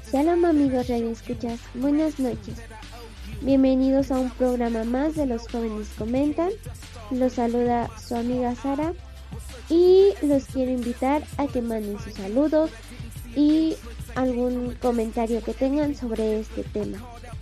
Shalom amigos radioescuchas, buenas noches. Bienvenidos a un programa más de Los Jóvenes Comentan. Los saluda su amiga Sara y los quiero invitar a que manden sus saludos y algún comentario que tengan sobre este tema.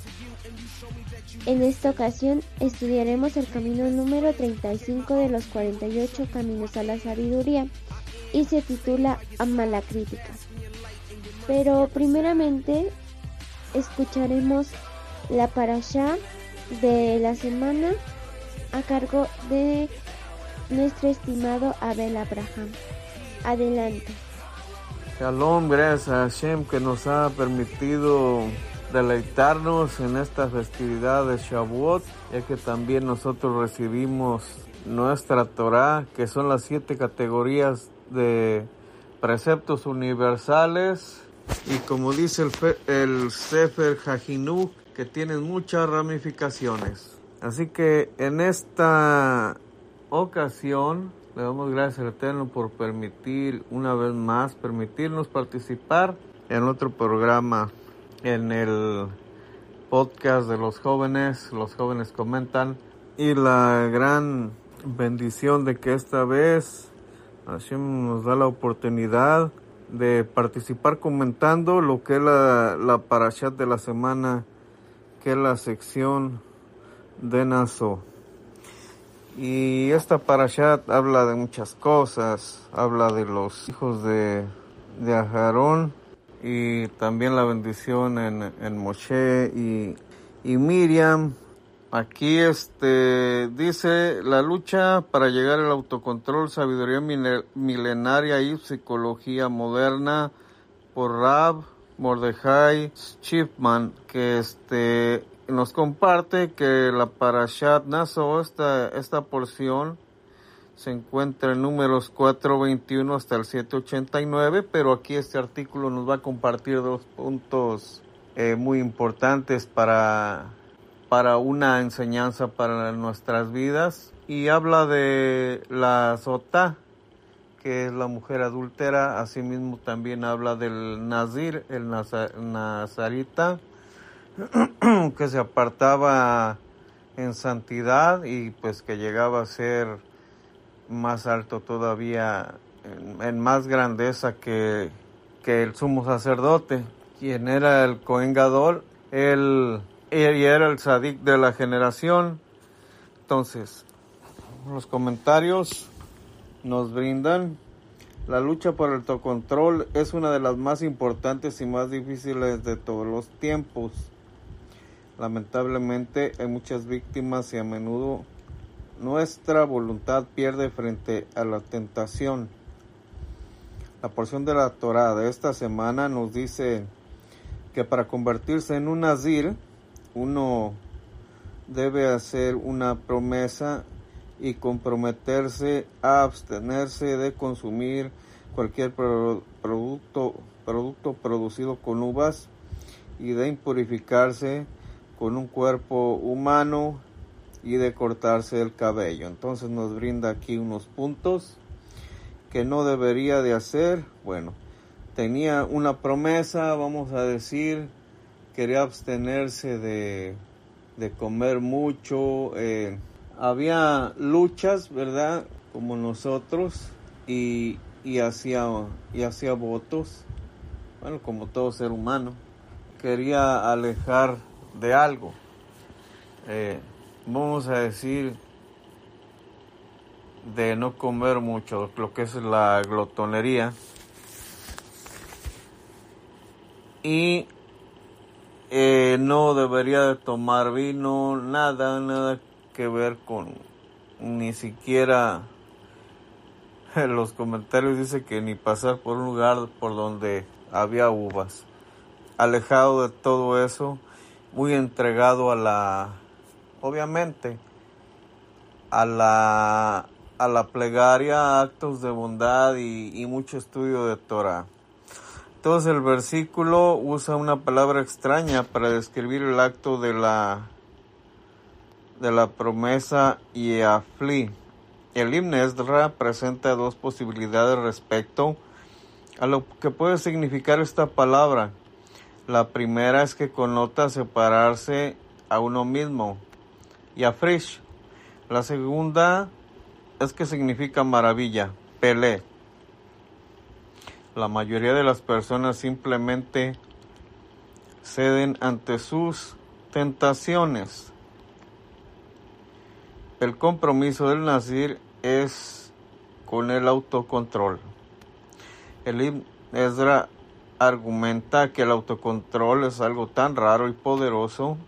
En esta ocasión estudiaremos el camino número 35 de los 48 caminos a la sabiduría y se titula Ama la crítica. Pero primeramente escucharemos la parashá de la semana a cargo de nuestro estimado Abel Abraham. Adelante. Shalom, gracias a Hashem que nos ha permitido deleitarnos en esta festividad de Shavuot, ya que también nosotros recibimos nuestra Torah, que son las 7 categorías de preceptos universales, y como dice el Sefer HaHinuch, que tienen muchas ramificaciones. Así que en esta ocasión le damos gracias al Eterno por permitirnos participar en otro programa, en el podcast de los jóvenes comentan, y la gran bendición de que esta vez Hashem nos da la oportunidad de participar comentando lo que es la parashat de la semana, que es la sección de Naso. Y esta parashat habla de muchas cosas, habla de los hijos de Aharón, y también la bendición en Moshe y Miriam. Aquí dice la lucha para llegar al autocontrol, sabiduría milenaria y psicología moderna, por Rav Mordechai Schiffman, que nos comparte que la Parashat Naso, esta porción, se encuentra en números 4:21 hasta el 7:89, pero aquí este artículo nos va a compartir 2 puntos muy importantes para una enseñanza para nuestras vidas, y habla de la Sotá, que es la mujer adúltera. Asimismo también habla del Nazir, el Nazarita, que se apartaba en santidad y pues que llegaba a ser más alto todavía, en más grandeza que el sumo sacerdote, quien era el Cohen Gadol. Él era el tzadik de la generación. Entonces, los comentarios nos brindan: la lucha por el autocontrol es una de las más importantes y más difíciles de todos los tiempos. Lamentablemente hay muchas víctimas y a menudo nuestra voluntad pierde frente a la tentación. La porción de la Torah de esta semana nos dice que para convertirse en un nazir, uno debe hacer una promesa y comprometerse a abstenerse de consumir cualquier producto producido con uvas y de impurificarse con un cuerpo humano y de cortarse el cabello. Entonces nos brinda aquí unos puntos que no debería de hacer. Bueno, tenía una promesa, vamos a decir, quería abstenerse de comer mucho. Había luchas, ¿verdad? Como nosotros, y hacía votos, bueno, como todo ser humano. Quería alejar de algo, vamos a decir, de no comer mucho, lo que es la glotonería, y no debería de tomar vino, nada que ver con, ni siquiera los comentarios dice que ni pasar por un lugar por donde había uvas. Alejado de todo eso, muy entregado obviamente a la plegaria, actos de bondad y mucho estudio de Torah. Entonces el versículo usa una palabra extraña para describir el acto de la promesa y afli. El Ibn Ezra presenta 2 posibilidades respecto a lo que puede significar esta palabra. La primera es que connota separarse a uno mismo, Yafresh. La segunda es que significa maravilla, Pelé. La mayoría de las personas simplemente ceden ante sus tentaciones. El compromiso del Nazir es con el autocontrol. El Ibn Ezra argumenta que el autocontrol es algo tan raro y poderoso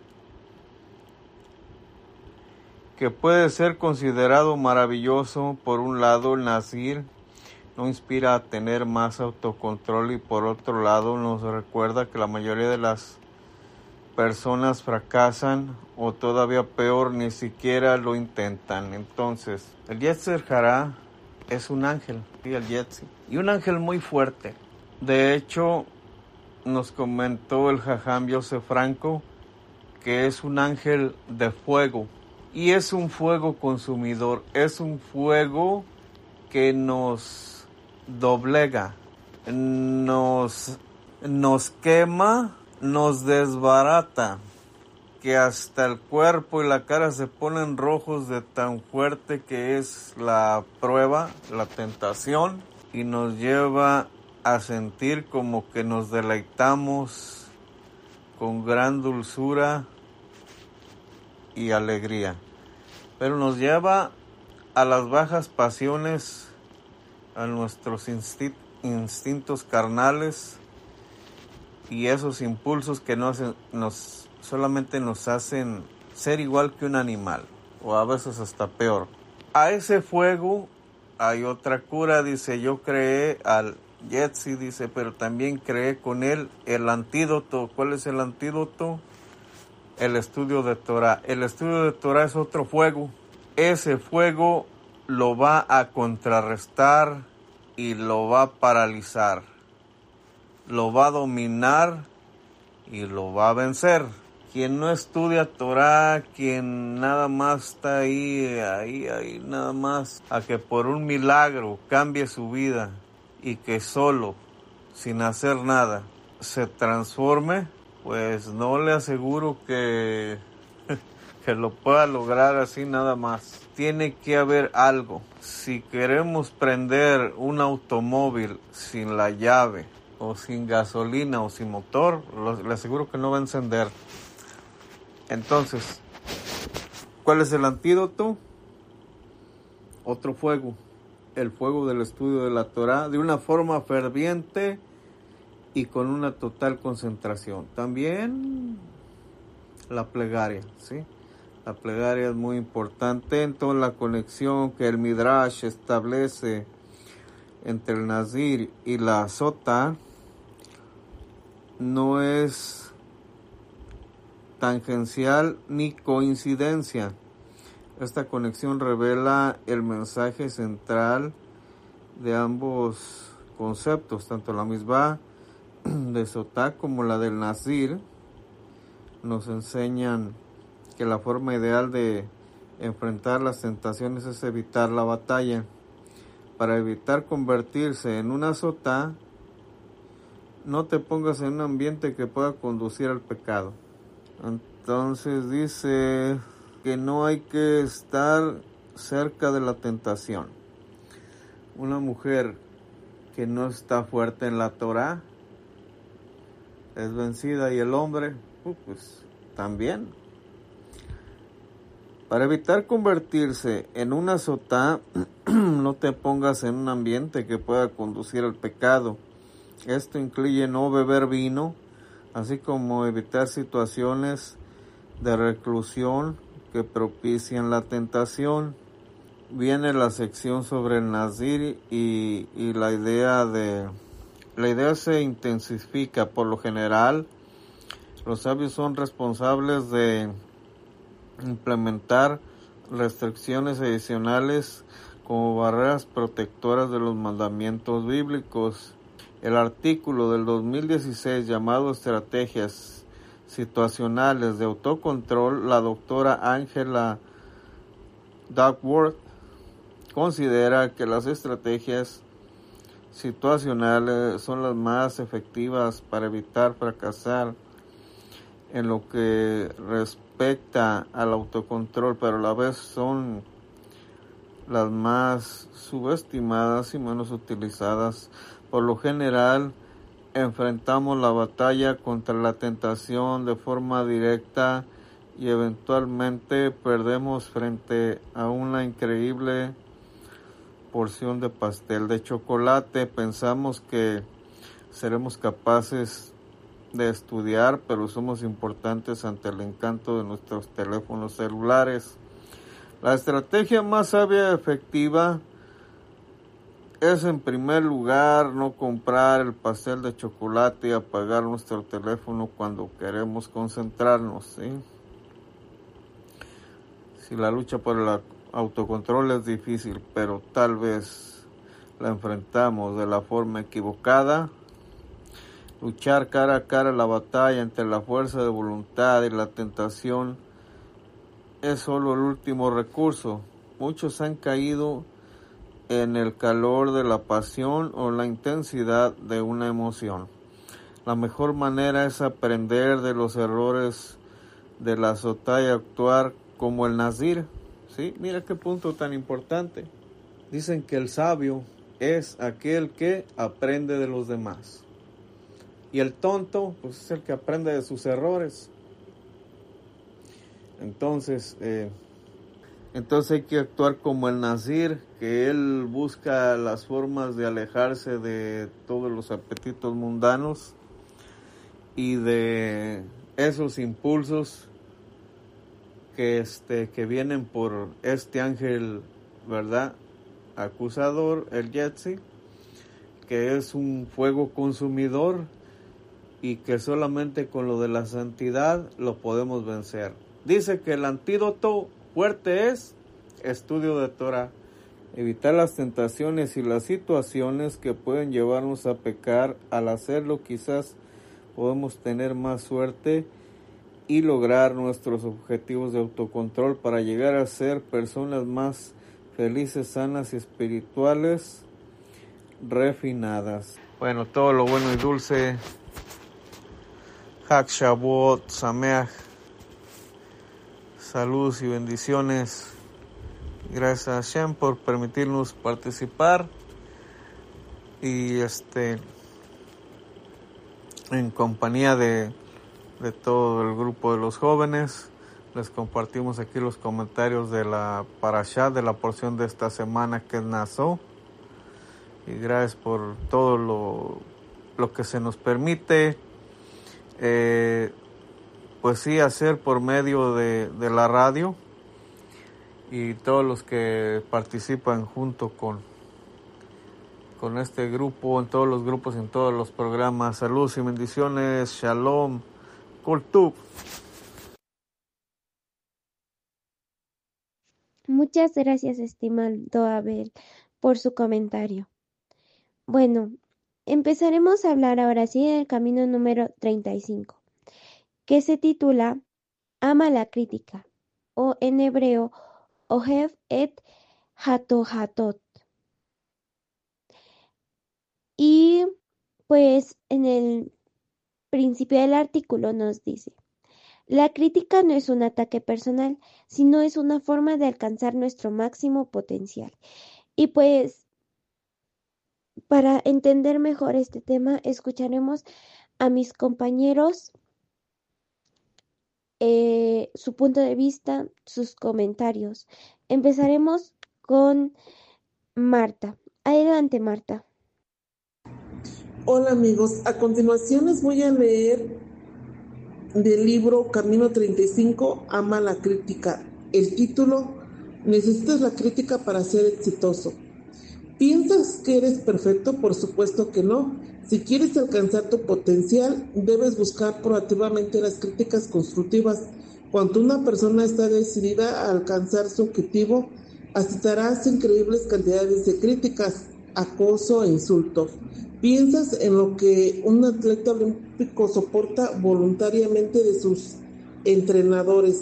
que puede ser considerado maravilloso. Por un lado, el Nazir nos inspira a tener más autocontrol y por otro lado nos recuerda que la mayoría de las personas fracasan o todavía peor, ni siquiera lo intentan. Entonces, el Yetzer Hará es un ángel, ¿sí? El Yetzi, y un ángel muy fuerte. De hecho, nos comentó el Jajam Yosef Franco que es un ángel de fuego y es un fuego consumidor, es un fuego que nos doblega, nos quema, nos desbarata, que hasta el cuerpo y la cara se ponen rojos de tan fuerte que es la prueba, la tentación, y nos lleva a sentir como que nos deleitamos con gran dulzura y alegría, pero nos lleva a las bajas pasiones, a nuestros instintos carnales y esos impulsos que solamente nos hacen ser igual que un animal, o a veces hasta peor. A ese fuego hay otra cura, dice, yo creé al Yetzi, dice, pero también creé con él el antídoto. ¿Cuál es el antídoto? El estudio de Torah. El estudio de Torah es otro fuego. Ese fuego lo va a contrarrestar y lo va a paralizar, lo va a dominar y lo va a vencer. Quien no estudia Torah, quien nada más está ahí, nada más a que por un milagro cambie su vida y que solo, sin hacer nada, se transforme, pues no le aseguro que lo pueda lograr así nada más. Tiene que haber algo. Si queremos prender un automóvil sin la llave, o sin gasolina, o sin motor, le aseguro que no va a encender. Entonces, ¿cuál es el antídoto? Otro fuego. El fuego del estudio de la Torah, de una forma ferviente y con una total concentración. También la plegaria, ¿sí? La plegaria es muy importante en toda la conexión que el Midrash establece entre el Nazir y la Sota. No es tangencial ni coincidencia. Esta conexión revela el mensaje central de ambos conceptos, tanto la misma de Sotá como la del Nazir nos enseñan que la forma ideal de enfrentar las tentaciones es evitar la batalla. Para evitar convertirse en una Sotá, no te pongas en un ambiente que pueda conducir al pecado. Entonces dice que no hay que estar cerca de la tentación. Una mujer que no está fuerte en la Torah es vencida, y el hombre, pues también. Para evitar convertirse en una Sotá, no te pongas en un ambiente que pueda conducir al pecado. Esto incluye no beber vino, así como evitar situaciones de reclusión que propician la tentación. Viene la sección sobre el Nazir y la idea se intensifica. Por lo general, los sabios son responsables de implementar restricciones adicionales como barreras protectoras de los mandamientos bíblicos. El artículo del 2016 llamado Estrategias Situacionales de Autocontrol, la doctora Angela Duckworth considera que las estrategias situacionales son las más efectivas para evitar fracasar en lo que respecta al autocontrol, pero a la vez son las más subestimadas y menos utilizadas. Por lo general, enfrentamos la batalla contra la tentación de forma directa y eventualmente perdemos frente a una increíble porción de pastel de chocolate. Pensamos que seremos capaces de estudiar, pero somos importantes ante el encanto de nuestros teléfonos celulares. La estrategia más sabia y efectiva es, en primer lugar, no comprar el pastel de chocolate y apagar nuestro teléfono cuando queremos concentrarnos, ¿sí? Si la lucha por el autocontrol es difícil, pero tal vez la enfrentamos de la forma equivocada, luchar cara a cara la batalla entre la fuerza de voluntad y la tentación es solo el último recurso. Muchos han caído en el calor de la pasión o la intensidad de una emoción. La mejor manera es aprender de los errores de la sotá y actuar como el nazir. ¿Sí? Mira qué punto tan importante. Dicen que el sabio es aquel que aprende de los demás. Y el tonto, pues es el que aprende de sus errores. Entonces hay que actuar como el nazir, que él busca las formas de alejarse de todos los apetitos mundanos y de esos impulsos que vienen por este ángel, ¿verdad?, acusador, el Yetzi, que es un fuego consumidor y que solamente con lo de la santidad lo podemos vencer. Dice que el antídoto fuerte es estudio de Torah, evitar las tentaciones y las situaciones que pueden llevarnos a pecar. Al hacerlo, quizás podemos tener más suerte y lograr nuestros objetivos de autocontrol para llegar a ser personas más felices, sanas y espirituales, refinadas. Bueno, todo lo bueno y dulce. Hag Shavuot Sameach. Salud y bendiciones. Gracias a Hashem por permitirnos participar y en compañía de todo el grupo de los jóvenes. Les compartimos aquí los comentarios de la parashá, de la porción de esta semana que es Naso. Y gracias por todo lo que se nos permite pues sí hacer por medio de la radio, y todos los que participan junto con este grupo, en todos los grupos, en todos los programas. Saludos y bendiciones. Shalom. Kol Tuv. Muchas gracias, estimado Abel, por su comentario. Bueno, empezaremos a hablar ahora sí del camino número 35, que se titula Ama la crítica, o en hebreo, Ohev et Hatohatot. Y pues en el principio del artículo nos dice: la crítica no es un ataque personal, sino es una forma de alcanzar nuestro máximo potencial. Y pues, para entender mejor este tema, escucharemos a mis compañeros, su punto de vista, sus comentarios. Empezaremos con Marta. Adelante, Marta. Hola amigos, a continuación les voy a leer del libro Camino 35, Ama la crítica. El título: ¿necesitas la crítica para ser exitoso? ¿Piensas que eres perfecto? Por supuesto que no. Si quieres alcanzar tu potencial, debes buscar proactivamente las críticas constructivas. Cuando una persona está decidida a alcanzar su objetivo, aceptarás increíbles cantidades de críticas, acoso e insultos. ¿Piensas en lo que un atleta olímpico soporta voluntariamente de sus entrenadores?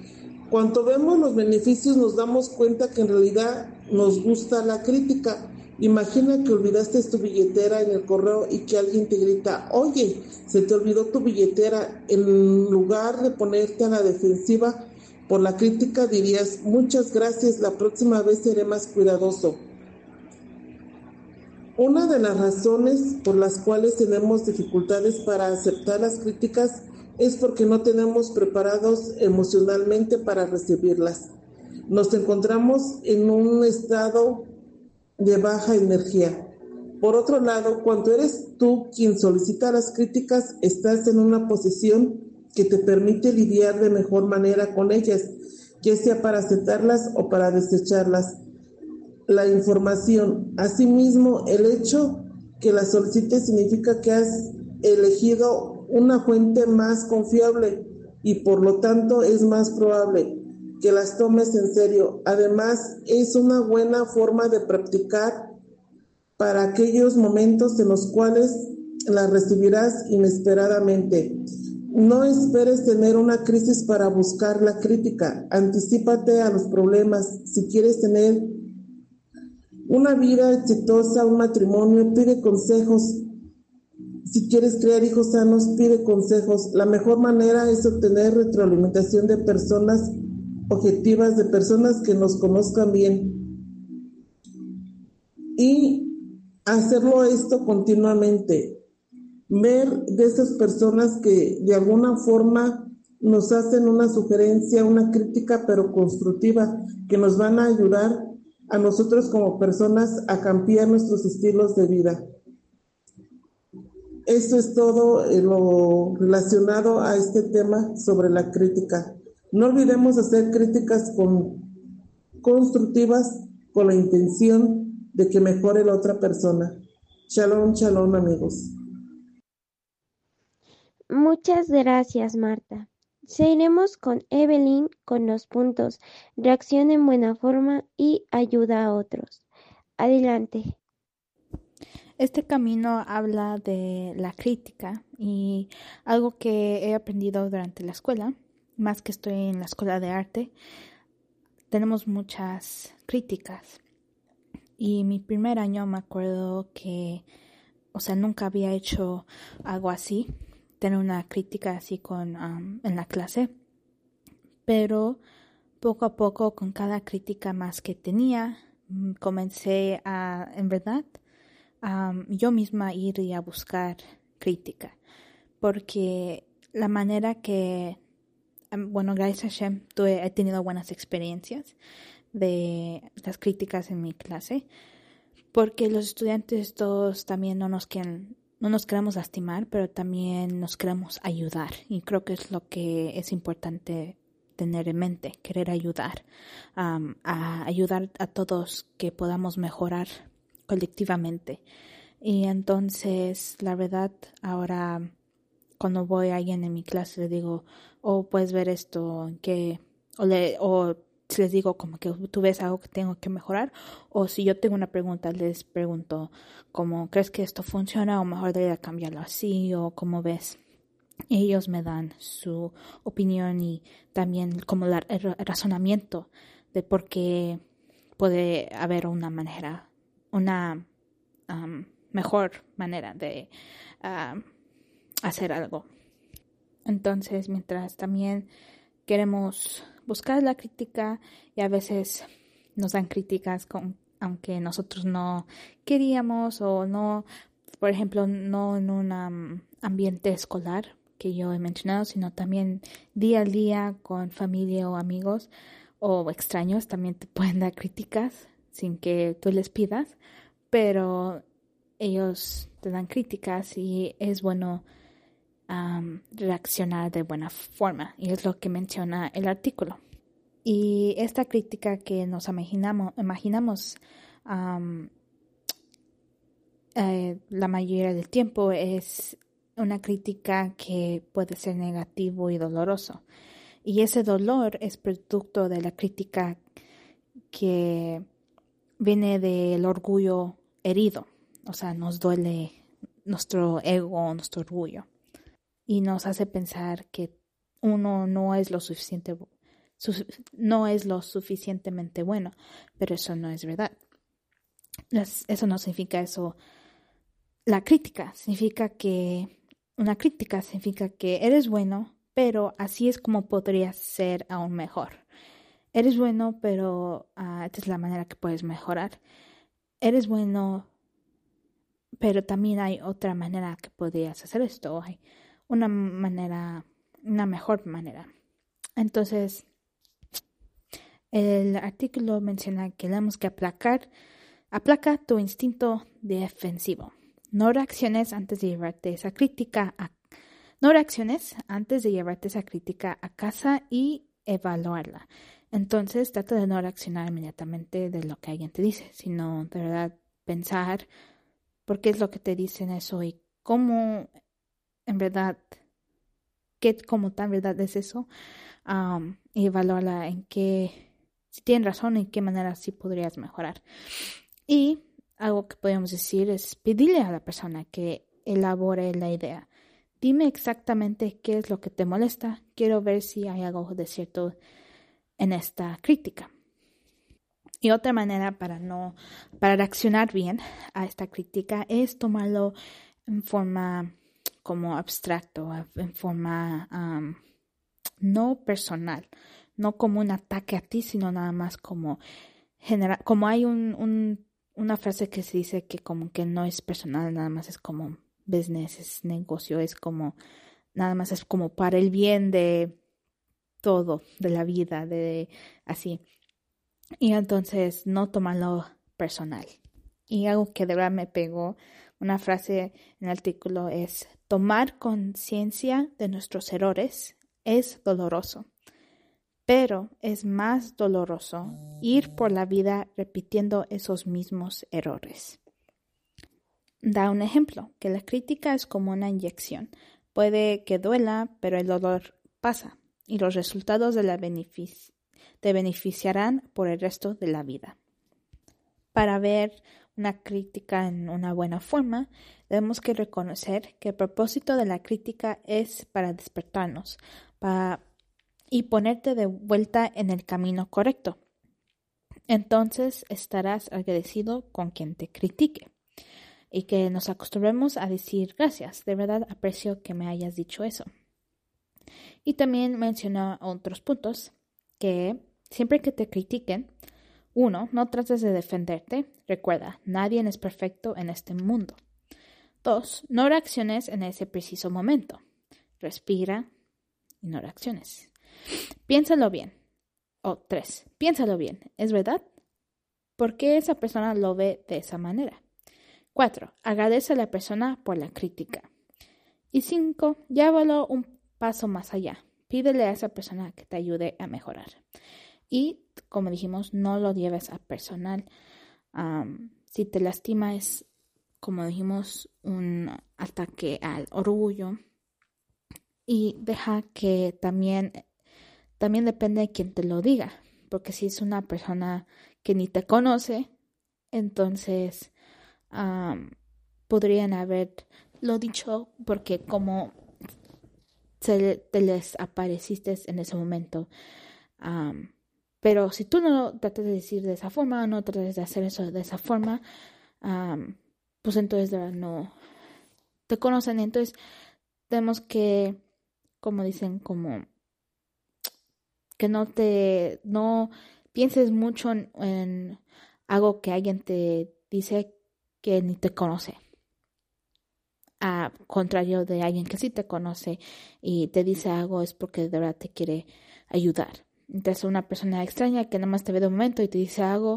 Cuando vemos los beneficios nos damos cuenta que en realidad nos gusta la crítica. Imagina que olvidaste tu billetera en el correo y que alguien te grita, oye, se te olvidó tu billetera. En lugar de ponerte a la defensiva por la crítica, dirías, muchas gracias, la próxima vez seré más cuidadoso. Una de las razones por las cuales tenemos dificultades para aceptar las críticas es porque no tenemos preparados emocionalmente para recibirlas. Nos encontramos en un estado de baja energía. Por otro lado, cuando eres tú quien solicita las críticas, estás en una posición que te permite lidiar de mejor manera con ellas, ya sea para aceptarlas o para desecharlas. La información. Asimismo, el hecho que la solicites significa que has elegido una fuente más confiable y por lo tanto es más probable que las tomes en serio. Además, es una buena forma de practicar para aquellos momentos en los cuales las recibirás inesperadamente. No esperes tener una crisis para buscar la crítica. Anticípate a los problemas. Si quieres tener una vida exitosa, un matrimonio, pide consejos. Si quieres crear hijos sanos, pide consejos. La mejor manera es obtener retroalimentación de personas objetivas, de personas que nos conozcan bien. Y hacerlo esto continuamente. Ver de esas personas que de alguna forma nos hacen una sugerencia, una crítica, pero constructiva, que nos van a ayudar a nosotros como personas a cambiar nuestros estilos de vida. Eso es todo lo relacionado a este tema sobre la crítica. No olvidemos hacer críticas constructivas con la intención de que mejore la otra persona. Shalom, shalom, amigos. Muchas gracias, Marta. Seguiremos con Evelyn con los puntos reacción en buena forma y ayuda a otros. Adelante. Este camino habla de la crítica y algo que he aprendido durante la escuela, más que estoy en la escuela de arte, tenemos muchas críticas. Y mi primer año me acuerdo que, nunca había hecho algo así, tener una crítica así en la clase, pero poco a poco con cada crítica más que tenía, comencé a, en verdad, yo misma ir y a buscar crítica, porque la manera que, gracias a Hashem, he tenido buenas experiencias de las críticas en mi clase, porque los estudiantes todos también no nos queremos lastimar, pero también nos queremos ayudar, y creo que es lo que es importante tener en mente, querer ayudar, a ayudar a todos que podamos mejorar colectivamente. Y entonces, la verdad, ahora cuando voy a alguien en mi clase le digo, puedes ver esto, o si les digo como que tú ves algo que tengo que mejorar, o si yo tengo una pregunta les pregunto como, ¿crees que esto funciona o mejor debería cambiarlo así, o cómo ves? Ellos me dan su opinión y también como el razonamiento de por qué puede haber una mejor manera de hacer algo. Entonces, mientras también queremos buscar la crítica y a veces nos dan críticas aunque nosotros no queríamos o no, por ejemplo, no en un ambiente escolar que yo he mencionado, sino también día a día con familia o amigos o extraños también te pueden dar críticas sin que tú les pidas, pero ellos te dan críticas y es bueno reaccionar de buena forma, y es lo que menciona el artículo. Y esta crítica que nos imaginamos la mayoría del tiempo es una crítica que puede ser negativo y doloroso, y ese dolor es producto de la crítica que viene del orgullo herido, nos duele nuestro ego, nuestro orgullo, y nos hace pensar que uno no es lo suficientemente bueno, pero eso no es verdad. Eso no significa eso. Una crítica significa que eres bueno, pero así es como podrías ser aún mejor. Eres bueno, pero esta es la manera que puedes mejorar. Eres bueno, pero también hay otra manera que podrías hacer esto. Hay una mejor manera. Entonces, el artículo menciona que tenemos que aplaca tu instinto defensivo. No reacciones antes de llevarte esa crítica a casa y evaluarla. Entonces, trata de no reaccionar inmediatamente de lo que alguien te dice, sino de verdad pensar por qué es lo que te dicen eso y cómo en verdad, como tan verdad es eso, y evaluarla si tienen razón, en qué manera sí podrías mejorar. Y algo que podemos decir es pedirle a la persona que elabore la idea. Dime exactamente qué es lo que te molesta. Quiero ver si hay algo de cierto en esta crítica. Y otra manera para reaccionar bien a esta crítica es tomarlo en forma como abstracto, en forma no personal, no como un ataque a ti, sino nada más como general. Como hay una frase que se dice que como que no es personal, nada más es como business, es negocio, es como nada más es como para el bien de todo, de la vida, de así. Y entonces no tomarlo personal. Y algo que de verdad me pegó, una frase en el artículo es: tomar conciencia de nuestros errores es doloroso, pero es más doloroso ir por la vida repitiendo esos mismos errores. Da un ejemplo, que la crítica es como una inyección. Puede que duela, pero el dolor pasa y los resultados te beneficiarán por el resto de la vida. Para ver una crítica en una buena forma, tenemos que reconocer que el propósito de la crítica es para despertarnos y ponerte de vuelta en el camino correcto. Entonces estarás agradecido con quien te critique y que nos acostumbremos a decir gracias. De verdad aprecio que me hayas dicho eso. Y también mencionó otros puntos que siempre que te critiquen, 1. No trates de defenderte. Recuerda, nadie es perfecto en este mundo. 2. No reacciones en ese preciso momento. Respira y no reacciones. Piénsalo bien. 3. Piénsalo bien. ¿Es verdad? ¿Por qué esa persona lo ve de esa manera? 4. Agradece a la persona por la crítica. Y 5. Llévalo un paso más allá. Pídele a esa persona que te ayude a mejorar. Y, como dijimos, no lo lleves a personal. Si te lastima es, como dijimos, un ataque al orgullo. Y deja que también depende de quién te lo diga. Porque si es una persona que ni te conoce, entonces podrían haberlo dicho porque como te les apareciste en ese momento. Pero si tú no tratas de decir de esa forma, no tratas de hacer eso de esa forma, pues entonces no te conocen. Entonces tenemos que, como dicen, como que no pienses mucho en algo que alguien te dice que ni te conoce. A contrario de alguien que sí te conoce y te dice algo es porque de verdad te quiere ayudar. Entonces una persona extraña que nada más te ve de un momento y te dice algo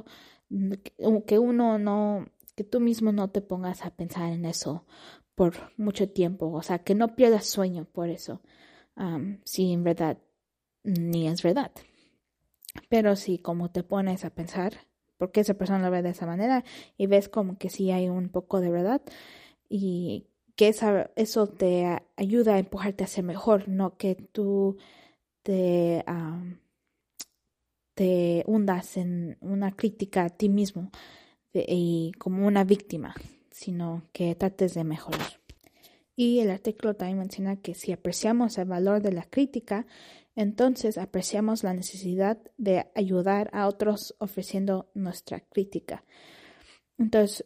que tú mismo no te pongas a pensar en eso por mucho tiempo. O sea, que no pierdas sueño por eso. Si en verdad ni es verdad. Pero si como te pones a pensar por qué esa persona lo ve de esa manera y ves como que sí hay un poco de verdad y que eso te ayuda a empujarte a ser mejor, no que tú te hundas en una crítica a ti mismo y como una víctima, sino que trates de mejorar. Y el artículo también menciona que si apreciamos el valor de la crítica, entonces apreciamos la necesidad de ayudar a otros ofreciendo nuestra crítica. Entonces,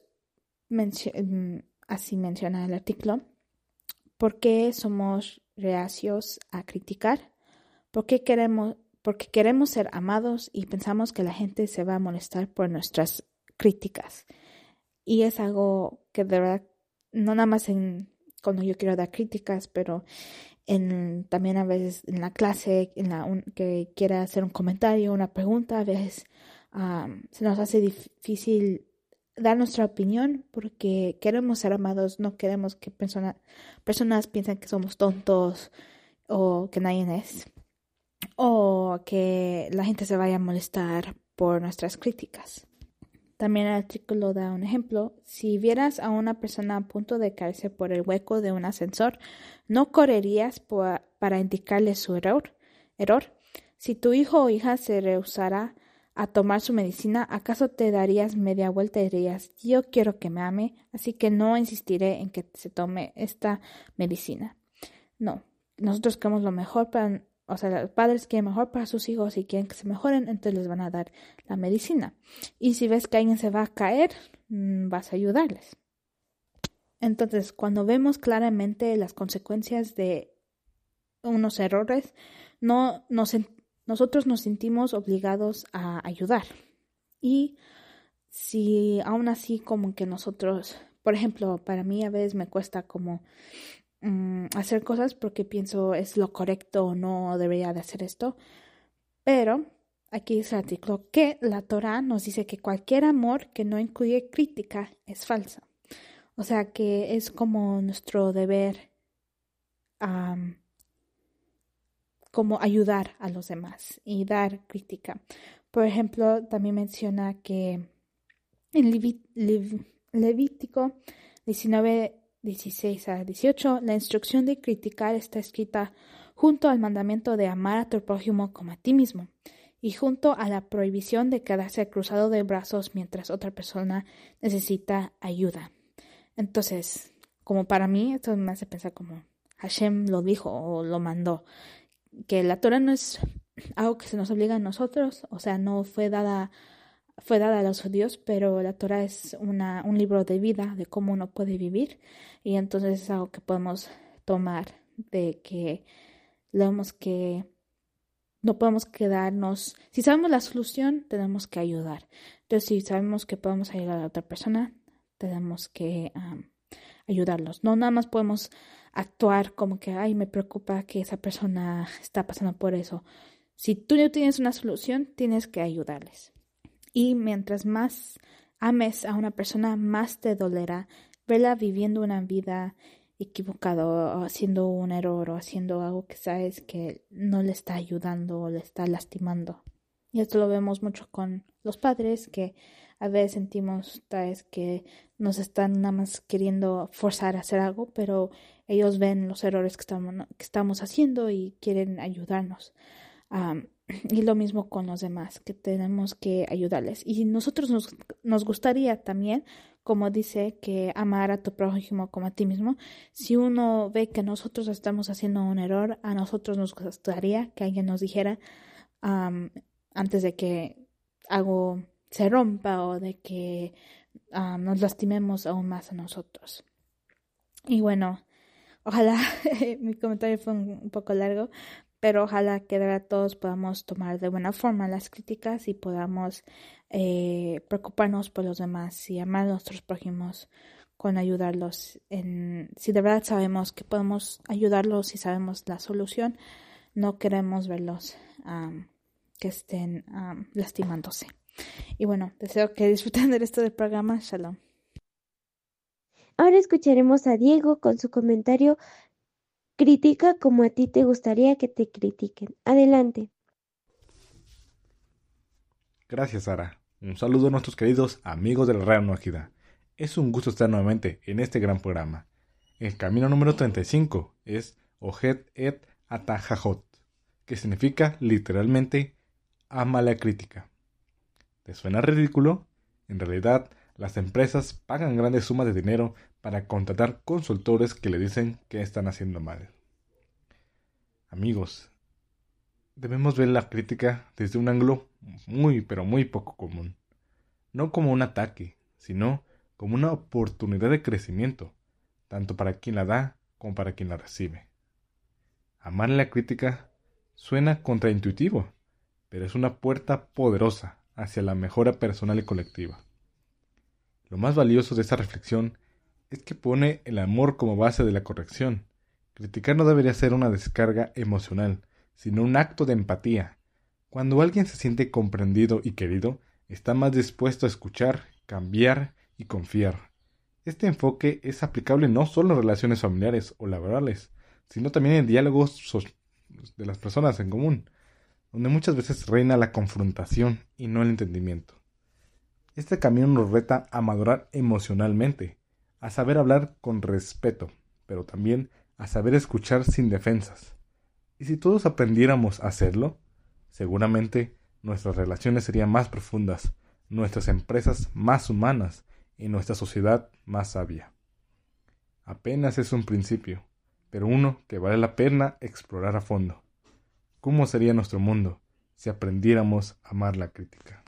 así menciona el artículo, ¿por qué somos reacios a criticar? Porque queremos ser amados y pensamos que la gente se va a molestar por nuestras críticas. Y es algo que de verdad, no nada más cuando yo quiero dar críticas, pero también a veces en la clase, que quiera hacer un comentario, una pregunta, a veces se nos hace difícil dar nuestra opinión porque queremos ser amados, no queremos que personas piensen que somos tontos o que nadie es, o que la gente se vaya a molestar por nuestras críticas. También el artículo da un ejemplo. Si vieras a una persona a punto de caerse por el hueco de un ascensor, ¿no correrías para indicarle su error? Si tu hijo o hija se rehusara a tomar su medicina, ¿acaso te darías media vuelta y dirías, yo quiero que me ame, así que no insistiré en que se tome esta medicina? No, nosotros queremos lo mejor los padres quieren mejor para sus hijos y quieren que se mejoren, entonces les van a dar la medicina. Y si ves que alguien se va a caer, vas a ayudarles. Entonces, cuando vemos claramente las consecuencias de unos errores, nosotros nos sentimos obligados a ayudar. Y si aún así como que nosotros, por ejemplo, para mí a veces me cuesta como hacer cosas porque pienso es lo correcto o no debería de hacer esto, pero aquí dice el artículo que la Torá nos dice que cualquier amor que no incluye crítica es falsa, o sea que es como nuestro deber como ayudar a los demás y dar crítica. Por ejemplo, también menciona que en Levítico 19:16 a 18, la instrucción de criticar está escrita junto al mandamiento de amar a tu prójimo como a ti mismo y junto a la prohibición de quedarse cruzado de brazos mientras otra persona necesita ayuda. Entonces, como para mí, esto me hace pensar como Hashem lo dijo o lo mandó, que la Torah no es algo que se nos obliga a nosotros, o sea, no fue dada a los judíos, pero la Torah es un libro de vida, de cómo uno puede vivir, y entonces es algo que podemos tomar, de que no podemos quedarnos, si sabemos la solución, tenemos que ayudar. Entonces, si sabemos que podemos ayudar a la otra persona, tenemos que ayudarlos. No nada más podemos actuar como que, ay, me preocupa que esa persona está pasando por eso. Si tú no tienes una solución, tienes que ayudarles. Y mientras más ames a una persona, más te dolerá verla viviendo una vida equivocada o haciendo un error o haciendo algo que sabes que no le está ayudando o le está lastimando. Y esto lo vemos mucho con los padres, que a veces sentimos que nos están nada más queriendo forzar a hacer algo, pero ellos ven los errores que estamos haciendo y quieren ayudarnos. Y lo mismo con los demás, que tenemos que ayudarles. Y nosotros nos gustaría también, como dice, que amar a tu prójimo como a ti mismo. Si uno ve que nosotros estamos haciendo un error, a nosotros nos gustaría que alguien nos dijera antes de que algo se rompa o de que nos lastimemos aún más a nosotros. Y bueno, ojalá, mi comentario fue un poco largo, pero ojalá que de verdad todos podamos tomar de buena forma las críticas y podamos preocuparnos por los demás y amar a nuestros prójimos con ayudarlos. Si de verdad sabemos que podemos ayudarlos y sabemos la solución, no queremos verlos que estén lastimándose. Y bueno, deseo que disfruten del resto del programa. Shalom. Ahora escucharemos a Diego con su comentario. Critica como a ti te gustaría que te critiquen. Adelante. Gracias, Sara. Un saludo a nuestros queridos amigos de la Radio Nueva. Es un gusto estar nuevamente en este gran programa. El camino número 35 es Ojet et Atajajot, que significa literalmente ama la crítica. ¿Te suena ridículo? En realidad, las empresas pagan grandes sumas de dinero para contratar consultores que le dicen que están haciendo mal. Amigos, debemos ver la crítica desde un ángulo muy, pero muy poco común. No como un ataque, sino como una oportunidad de crecimiento, tanto para quien la da como para quien la recibe. Amar la crítica suena contraintuitivo, pero es una puerta poderosa hacia la mejora personal y colectiva. Lo más valioso de esta reflexión es que pone el amor como base de la corrección. Criticar no debería ser una descarga emocional, sino un acto de empatía. Cuando alguien se siente comprendido y querido, está más dispuesto a escuchar, cambiar y confiar. Este enfoque es aplicable no solo en relaciones familiares o laborales, sino también en diálogos de las personas en común, donde muchas veces reina la confrontación y no el entendimiento. Este camino nos reta a madurar emocionalmente, a saber hablar con respeto, pero también a saber escuchar sin defensas. Y si todos aprendiéramos a hacerlo, seguramente nuestras relaciones serían más profundas, nuestras empresas más humanas y nuestra sociedad más sabia. Apenas es un principio, pero uno que vale la pena explorar a fondo. ¿Cómo sería nuestro mundo si aprendiéramos a amar la crítica?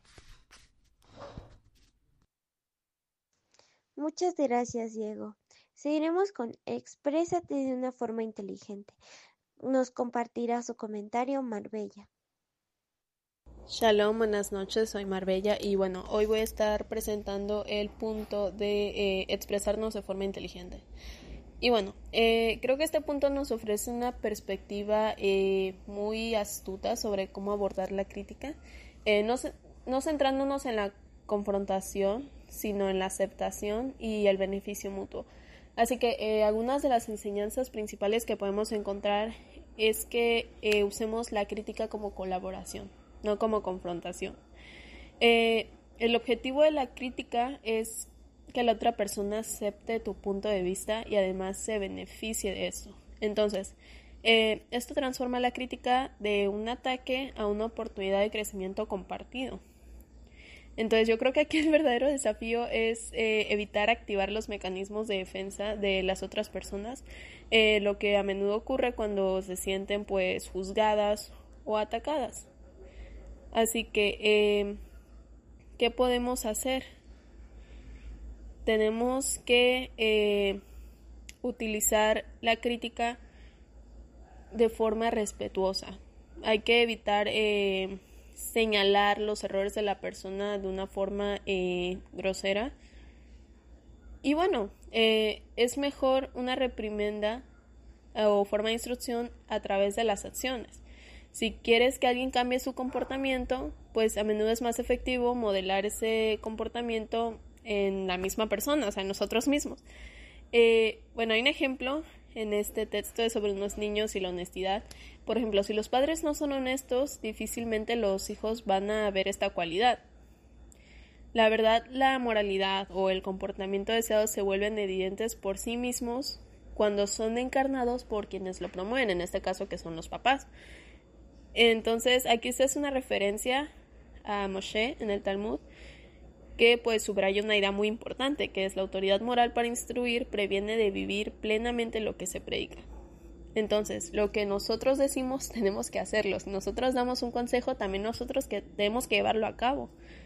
Muchas gracias, Diego. Seguiremos con Exprésate de una forma inteligente. Nos compartirá su comentario Marbella. Shalom, buenas noches, soy Marbella y bueno, hoy voy a estar presentando el punto de expresarnos de forma inteligente. Y bueno, creo que este punto nos ofrece una perspectiva muy astuta sobre cómo abordar la crítica, no centrándonos en la confrontación, sino en la aceptación y el beneficio mutuo. Así que algunas de las enseñanzas principales que podemos encontrar es que usemos la crítica como colaboración, no como confrontación. El objetivo de la crítica es que la otra persona acepte tu punto de vista y además se beneficie de esto. Entonces, esto transforma la crítica de un ataque a una oportunidad de crecimiento compartido. Entonces yo creo que aquí el verdadero desafío es evitar activar los mecanismos de defensa de las otras personas, lo que a menudo ocurre cuando se sienten pues juzgadas o atacadas. Así que, ¿qué podemos hacer? Tenemos que utilizar la crítica de forma respetuosa. Hay que evitar señalar los errores de la persona de una forma grosera. Y bueno, es mejor una reprimenda o forma de instrucción a través de las acciones. Si quieres que alguien cambie su comportamiento, pues a menudo es más efectivo modelar ese comportamiento en la misma persona, o sea, en nosotros mismos. Bueno, hay un ejemplo en este texto sobre unos niños y la honestidad. Por ejemplo, si los padres no son honestos, difícilmente los hijos van a ver esta cualidad. La verdad, la moralidad o el comportamiento deseado se vuelven evidentes por sí mismos cuando son encarnados por quienes lo promueven, en este caso que son los papás. Entonces, aquí se hace una referencia a Moshe en el Talmud, que pues subraya una idea muy importante, que es la autoridad moral para instruir previene de vivir plenamente lo que se predica. Entonces, lo que nosotros decimos tenemos que hacerlo. Si nosotros damos un consejo, también nosotros tenemos que llevarlo a cabo.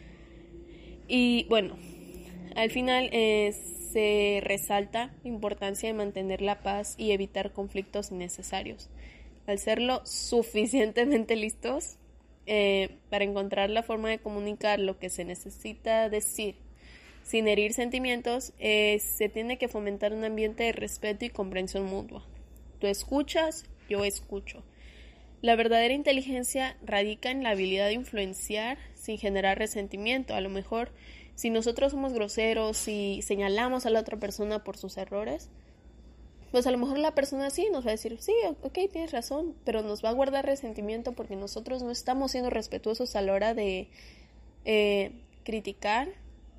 Y bueno, al final se resalta la importancia de mantener la paz y evitar conflictos innecesarios. Al serlo suficientemente listos para encontrar la forma de comunicar lo que se necesita decir sin herir sentimientos, se tiene que fomentar un ambiente de respeto y comprensión mutua. Tú escuchas, yo escucho. La verdadera inteligencia radica en la habilidad de influenciar sin generar resentimiento. A lo mejor, si nosotros somos groseros y señalamos a la otra persona por sus errores, pues a lo mejor la persona sí nos va a decir, sí, ok, tienes razón, pero nos va a guardar resentimiento porque nosotros no estamos siendo respetuosos a la hora de criticar,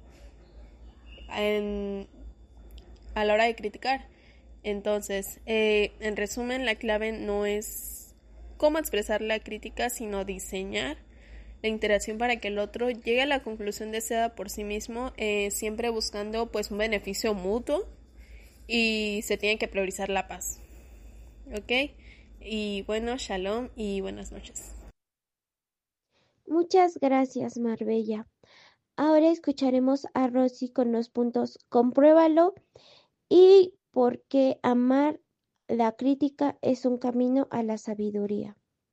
a la hora de criticar. Entonces, en resumen, la clave no es cómo expresar la crítica, sino diseñar la interacción para que el otro llegue a la conclusión deseada por sí mismo, siempre buscando pues un beneficio mutuo. Y se tiene que priorizar la paz. ¿Ok? Y bueno, shalom y buenas noches. Muchas gracias, Marbella. Ahora escucharemos a Rosy con los puntos compruébalo y por qué amar la crítica es un camino a la sabiduría.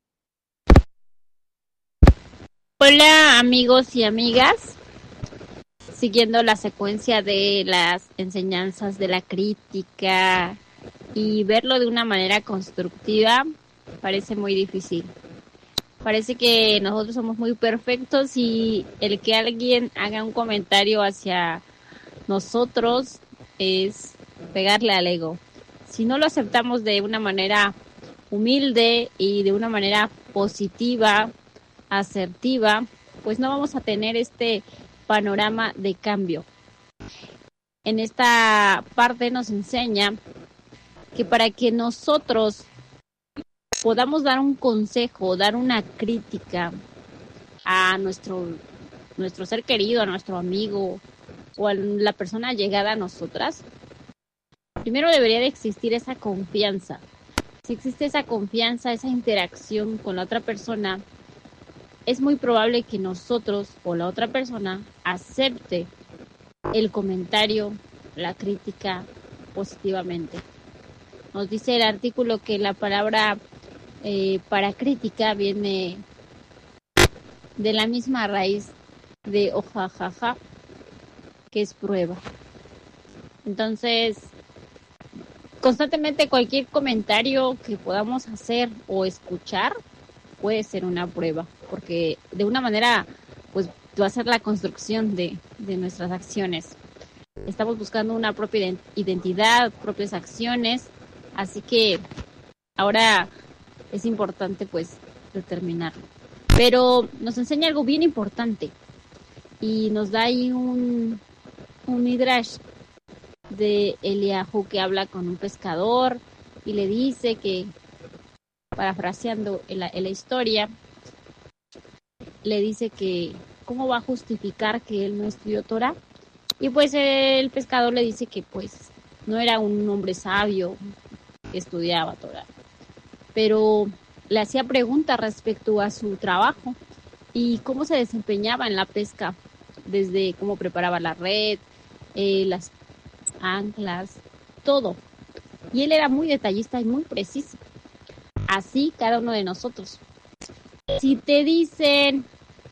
Hola amigos y amigas, siguiendo la secuencia de las enseñanzas de la crítica y verlo de una manera constructiva parece muy difícil. Parece que nosotros somos muy perfectos y el que alguien haga un comentario hacia nosotros es pegarle al ego. Si no lo aceptamos de una manera humilde y de una manera positiva, asertiva, pues no vamos a tener este panorama de cambio. En esta parte nos enseña que para que nosotros podamos dar un consejo, dar una crítica a nuestro ser querido, a nuestro amigo o a la persona llegada a nosotras, primero debería de existir esa confianza. Si existe esa confianza, esa interacción con la otra persona, es muy probable que nosotros o la otra persona acepte el comentario, la crítica positivamente. Nos dice el artículo que la palabra para crítica viene de la misma raíz de ojajaja, que es prueba. Entonces, constantemente cualquier comentario que podamos hacer o escuchar puede ser una prueba, porque de una manera pues va a ser la construcción de nuestras acciones. Estamos buscando una propia identidad, propias acciones, así que ahora es importante pues determinarlo. Pero nos enseña algo bien importante y nos da ahí un midrash de Eliahu que habla con un pescador y le dice que, parafraseando en la historia, le dice que cómo va a justificar que él no estudió Torah. Y pues el pescador le dice que pues no era un hombre sabio que estudiaba Torah, pero le hacía preguntas respecto a su trabajo y cómo se desempeñaba en la pesca, desde cómo preparaba la red, las anclas, todo. Y él era muy detallista y muy preciso. Así cada uno de nosotros. Si te dicen,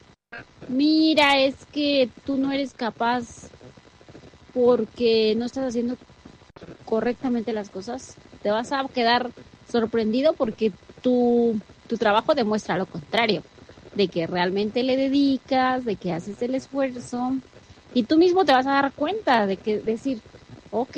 mira, es que tú no eres capaz porque no estás haciendo correctamente las cosas, te vas a quedar sorprendido porque tu trabajo demuestra lo contrario, de que realmente le dedicas, de que haces el esfuerzo y tú mismo te vas a dar cuenta de que decir, ok,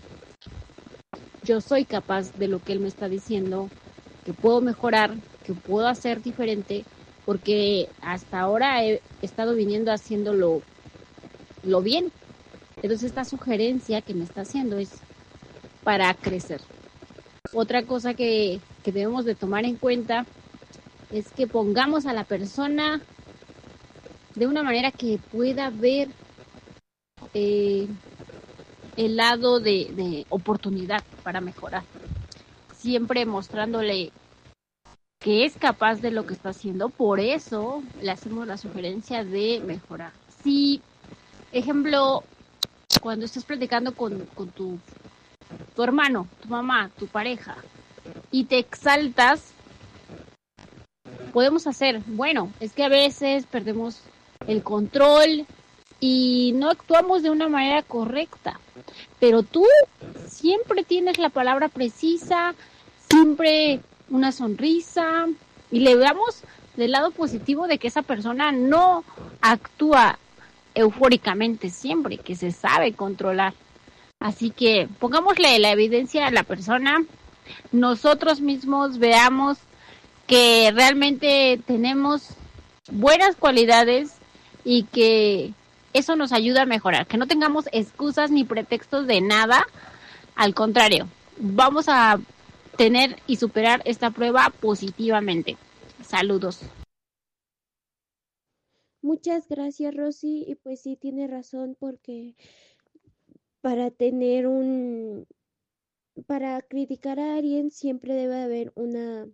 yo soy capaz de lo que él me está diciendo, que puedo mejorar, que puedo hacer diferente, porque hasta ahora he estado viniendo haciéndolo lo bien. Entonces esta sugerencia que me está haciendo es para crecer. Otra cosa que debemos de tomar en cuenta es que pongamos a la persona de una manera que pueda ver el lado de oportunidad para mejorar. Siempre mostrándole que es capaz de lo que está haciendo, por eso le hacemos la sugerencia de mejorar. Si, ejemplo, cuando estás platicando con tu hermano, tu mamá, tu pareja, y te exaltas, podemos hacer, bueno, es que a veces perdemos el control y no actuamos de una manera correcta, pero tú siempre tienes la palabra precisa, siempre una sonrisa y le veamos del lado positivo de que esa persona no actúa eufóricamente siempre, que se sabe controlar. Así que pongámosle la evidencia a la persona, nosotros mismos veamos que realmente tenemos buenas cualidades y que eso nos ayuda a mejorar, que no tengamos excusas ni pretextos de nada, al contrario, vamos a tener y superar esta prueba positivamente. Saludos. Muchas gracias, Rosy, y pues sí tiene razón porque para para criticar a alguien siempre debe haber una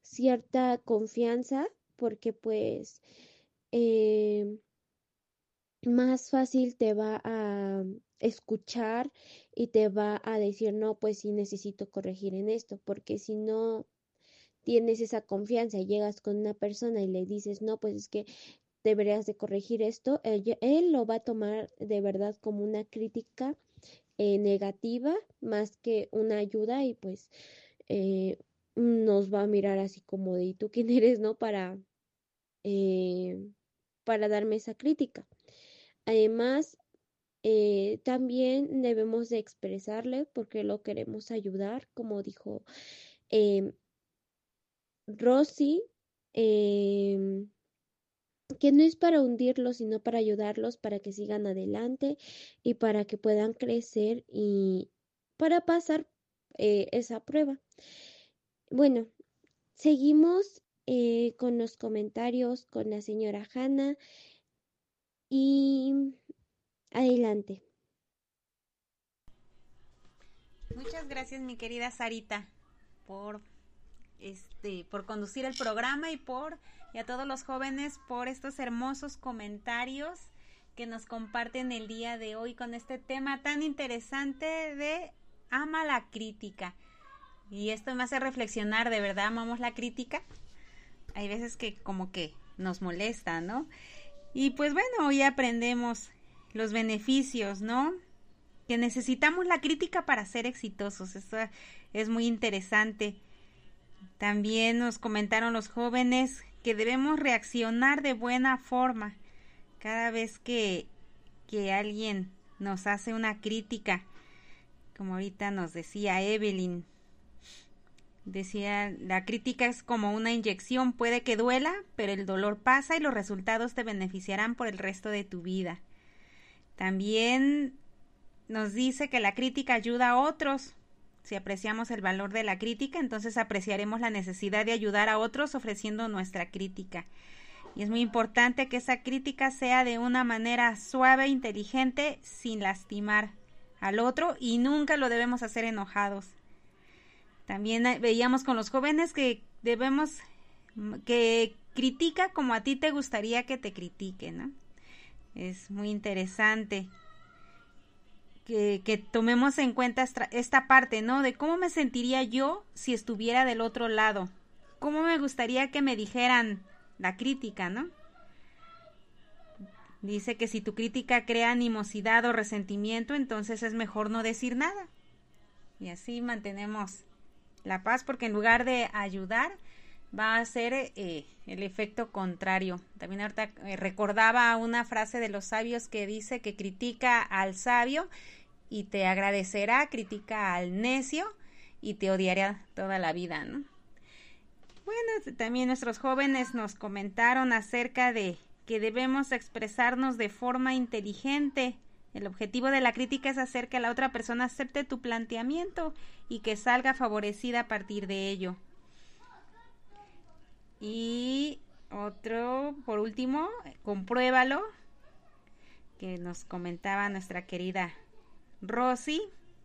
cierta confianza porque pues eh, más fácil te va a escuchar y te va a decir, no, pues sí necesito corregir en esto, porque si no tienes esa confianza y llegas con una persona y le dices, no, pues es que deberías de corregir esto, él lo va a tomar de verdad como una crítica negativa más que una ayuda y pues eh, nos va a mirar así como de, ¿y tú quién eres, no? Eh, para darme esa crítica. Además, también debemos de expresarle porque lo queremos ayudar, como dijo em, Rosy, em, que no es para hundirlos, sino para ayudarlos, para que sigan adelante y para que puedan crecer y para pasar esa prueba. Bueno, seguimos con los comentarios con la señora Hanna y adelante. Muchas gracias, mi querida Sarita, por por conducir el programa y a todos los jóvenes por estos hermosos comentarios que nos comparten el día de hoy con este tema tan interesante de ama la crítica. Y esto me hace reflexionar, ¿de verdad amamos la crítica? Hay veces que como que nos molesta, ¿no? Y pues bueno, hoy aprendemos los beneficios, ¿no? Que necesitamos la crítica para ser exitosos. Eso es muy interesante. También nos comentaron los jóvenes que debemos reaccionar de buena forma cada vez que alguien nos hace una crítica. Como ahorita nos decía Evelyn, decía, la crítica es como una inyección, puede que duela, pero el dolor pasa y los resultados te beneficiarán por el resto de tu vida. También nos dice que la crítica ayuda a otros. Si apreciamos el valor de la crítica, entonces apreciaremos la necesidad de ayudar a otros ofreciendo nuestra crítica. Y es muy importante que esa crítica sea de una manera suave, inteligente, sin lastimar al otro, y nunca lo debemos hacer enojados. También veíamos con los jóvenes que que critica como a ti te gustaría que te critique, ¿no? Es muy interesante que tomemos en cuenta esta parte, ¿no? De cómo me sentiría yo si estuviera del otro lado. Cómo me gustaría que me dijeran la crítica, ¿no? Dice que si tu crítica crea animosidad o resentimiento, entonces es mejor no decir nada. Y así mantenemos la paz, porque en lugar de ayudar, va a ser el efecto contrario. También ahorita recordaba una frase de los sabios que dice que critica al sabio y te agradecerá, critica al necio y te odiará toda la vida, ¿no? Bueno, también nuestros jóvenes nos comentaron acerca de que debemos expresarnos de forma inteligente. El objetivo de la crítica es hacer que la otra persona acepte tu planteamiento y que salga favorecida a partir de ello. Y otro, por último, compruébalo, que nos comentaba nuestra querida Rosy.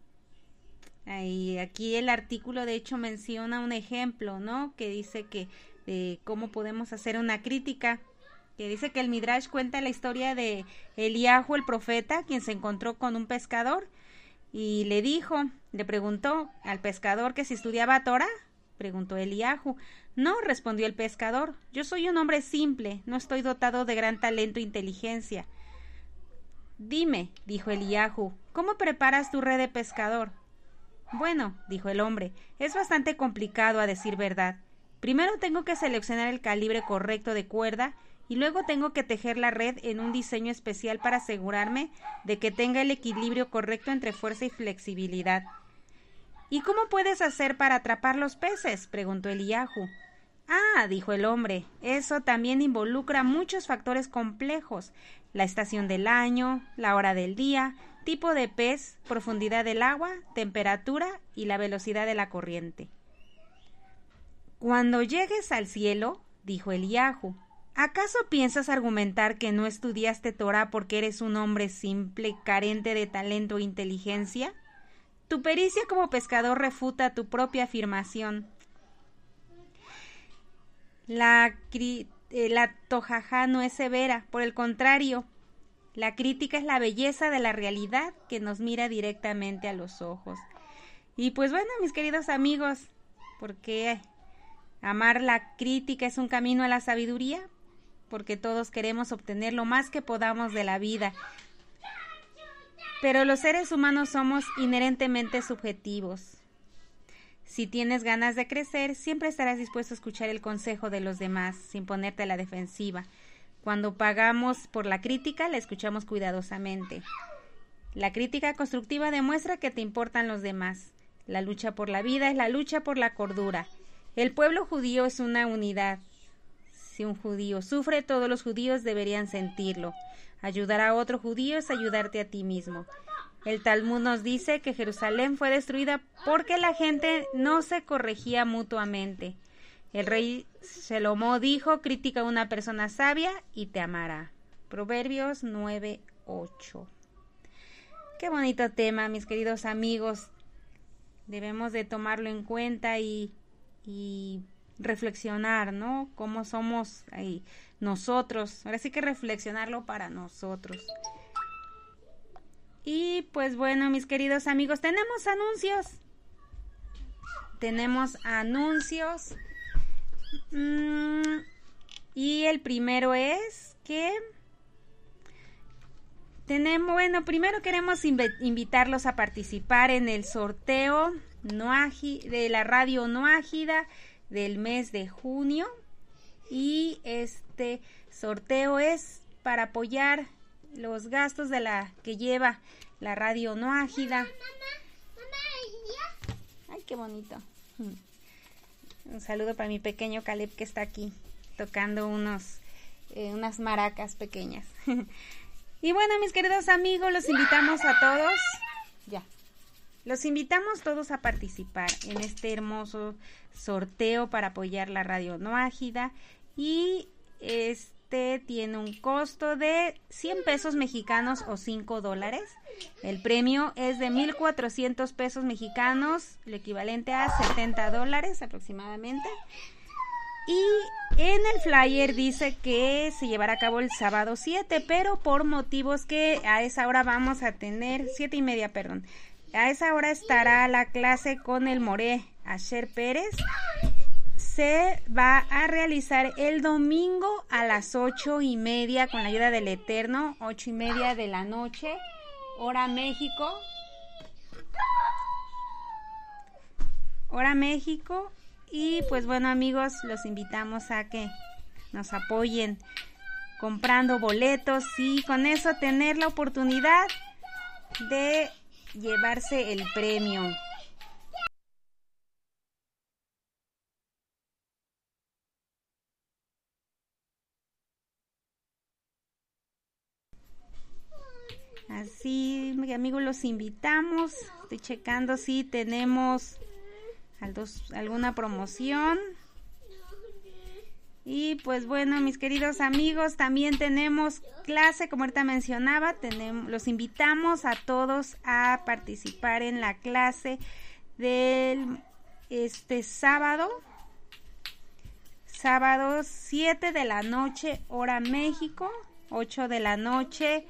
Y aquí el artículo de hecho menciona un ejemplo, ¿no? Que dice que cómo podemos hacer una crítica. Que dice que el Midrash cuenta la historia de Eliahu, el profeta, quien se encontró con un pescador y le preguntó al pescador que si estudiaba Torah. Preguntó Eliahu. No, respondió el pescador, yo soy un hombre simple, no estoy dotado de gran talento e inteligencia. Dime, dijo Eliahu, ¿cómo preparas tu red de pescador? Bueno, dijo el hombre, es bastante complicado a decir verdad. Primero tengo que seleccionar el calibre correcto de cuerda y luego tengo que tejer la red en un diseño especial para asegurarme de que tenga el equilibrio correcto entre fuerza y flexibilidad. ¿Y cómo puedes hacer para atrapar los peces?, preguntó Eliahu. Ah, dijo el hombre, eso también involucra muchos factores complejos, la estación del año, la hora del día, tipo de pez, profundidad del agua, temperatura y la velocidad de la corriente. Cuando llegues al cielo, dijo Eliahu, ¿acaso piensas argumentar que no estudiaste Torah porque eres un hombre simple, carente de talento e inteligencia? Tu pericia como pescador refuta tu propia afirmación. La tojajá no es severa, por el contrario, La crítica es la belleza de la realidad que nos mira directamente a los ojos. Y pues bueno, mis queridos amigos, porque amar la crítica es un camino a la sabiduría, porque todos queremos obtener lo más que podamos de la vida. Pero los seres humanos somos inherentemente subjetivos. Si tienes ganas de crecer, siempre estarás dispuesto a escuchar el consejo de los demás, sin ponerte a la defensiva. Cuando pagamos por la crítica, la escuchamos cuidadosamente. La crítica constructiva demuestra que te importan los demás. La lucha por la vida es la lucha por la cordura. El pueblo judío es una unidad. Si un judío sufre, todos los judíos deberían sentirlo. Ayudar a otro judío es ayudarte a ti mismo. El Talmud nos dice que Jerusalén fue destruida porque la gente no se corregía mutuamente. El rey Salomón dijo: critica a una persona sabia y te amará. Proverbios 9:8. Qué bonito tema, mis queridos amigos. Debemos de tomarlo en cuenta y reflexionar, ¿no? Cómo somos ahí nosotros. Ahora sí que reflexionarlo para nosotros. Y pues bueno, mis queridos amigos, tenemos anuncios. Y el primero es que primero queremos invitarlos a participar en el sorteo de la radio No Ágida del mes de junio. Y este sorteo es para apoyar los gastos que lleva la radio No Ágida. Ay, qué bonito. Un saludo para mi pequeño Caleb, que está aquí tocando unas maracas pequeñas. Y bueno, mis queridos amigos, los invitamos a todos. Los invitamos todos a participar en este hermoso sorteo para apoyar la radio No Ágida. Y tiene un costo de 100 pesos mexicanos o $5. El premio es de 1,400 pesos mexicanos, el equivalente a $70 aproximadamente. Y en el flyer dice que se llevará a cabo el sábado 7, pero por motivos que a esa hora vamos a tener, 7:30, perdón. A esa hora estará la clase con el Moré Asher Pérez. Se va a realizar el domingo a las 8:30 con la ayuda del Eterno, 8:30 de la noche, hora México. Y pues bueno, amigos, los invitamos a que nos apoyen comprando boletos y con eso tener la oportunidad de llevarse el premio. Así, amigos, los invitamos. Estoy checando si tenemos alguna promoción. Y pues bueno, mis queridos amigos, también tenemos clase, como ahorita mencionaba. Los invitamos a todos a participar en la clase del sábado 7 de la noche, hora México, 8 de la noche,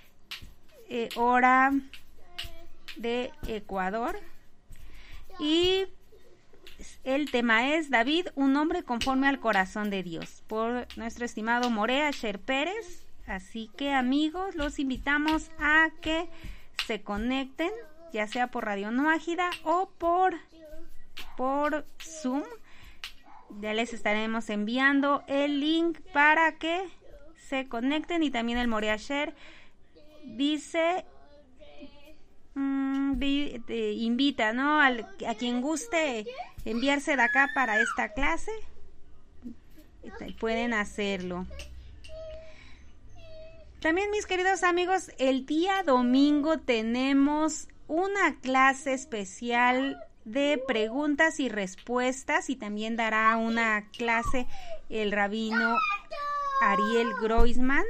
hora de Ecuador. Y el tema es David, un hombre conforme al corazón de Dios, por nuestro estimado Moré Asher Pérez. Así que, amigos, los invitamos a que se conecten, ya sea por Radio No Ágida o por Zoom. Ya les estaremos enviando el link para que se conecten. Y también el Moré Asher dice, invita, ¿no? A quien guste enviarse de acá para esta clase, pueden hacerlo. También, mis queridos amigos, el día domingo tenemos una clase especial de preguntas y respuestas, y también dará una clase el rabino Ariel Groisman.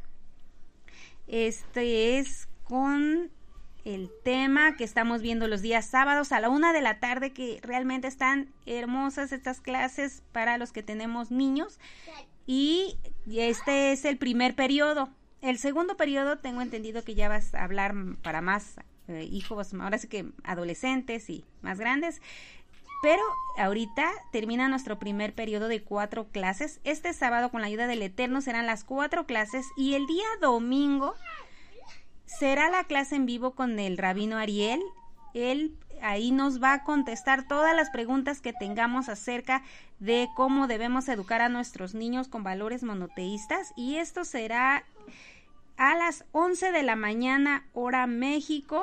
Es con el tema que estamos viendo los días sábados a la 1:00 p.m, que realmente están hermosas estas clases para los que tenemos niños. Y este es el primer periodo. el segundo periodo tengo entendido que ya vas a hablar para más hijos, ahora sí que adolescentes y más grandes. Pero ahorita termina nuestro primer periodo de 4 clases. Este sábado, con la ayuda del Eterno, serán las 4 clases. Y el día domingo será la clase en vivo con el rabino Ariel. Él ahí nos va a contestar todas las preguntas que tengamos acerca de cómo debemos educar a nuestros niños con valores monoteístas. Y esto será a las 11 de la mañana, hora México.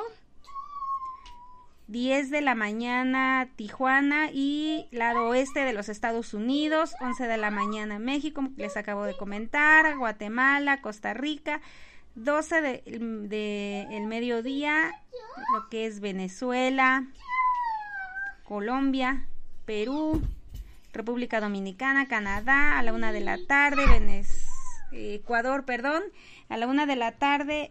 10 de la mañana Tijuana y lado oeste de los Estados Unidos, 11 de la mañana México, les acabo de comentar, Guatemala, Costa Rica, 12 de el mediodía, lo que es Venezuela, Colombia, Perú, República Dominicana, Canadá, a la 1 de la tarde, Ecuador, a la 1 de la tarde,